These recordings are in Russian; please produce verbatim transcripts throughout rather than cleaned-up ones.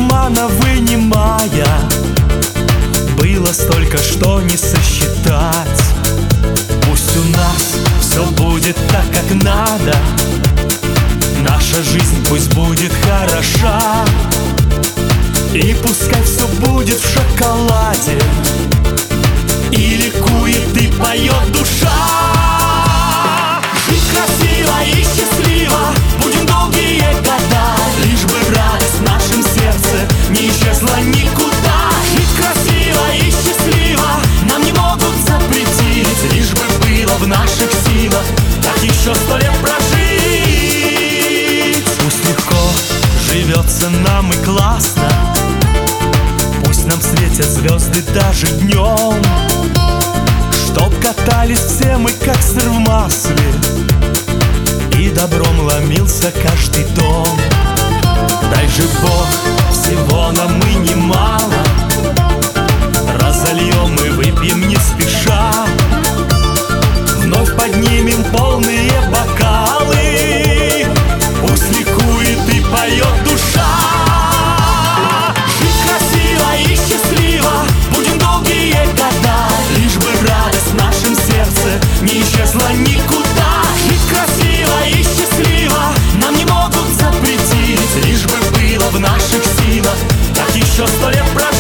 кармана вынимая. Было столько, что не сосчитать. Пусть у нас все будет так, как надо. Наша жизнь пусть будет хороша. И пускай все будет в шоколаде. И ликует, и поет душа. Жить красиво и счастливо будем долгие года. Лишь бы радость в нашем сердце не исчезла никуда. Жить красиво и счастливо нам не могут запретить. Лишь бы было в наших силах так еще сто лет прожить. Пусть легко живется нам и классно. Пусть нам светят звезды даже днем. Чтоб катались все мы, как сыр в масле, и добром ломился каждый дом. Дай же Бог всего нам и немало. Разольем и выпьем не спеша. Вновь поднимем полные бокалы. Пусть ликует и поет душа. Жить красиво и счастливо будем долгие года. Лишь бы радость в нашем сердце не исчезла никуда. Жить красиво и счастливо нам не могут запретить. Лишь бы было в наших силах так еще сто лет прожить.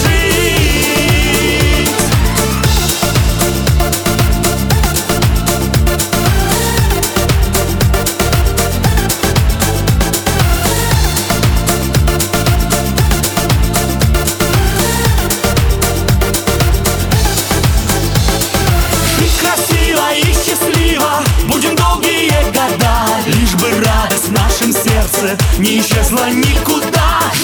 Красиво и счастливо будем долгие года. Лишь бы радость в нашем сердце не исчезла никуда.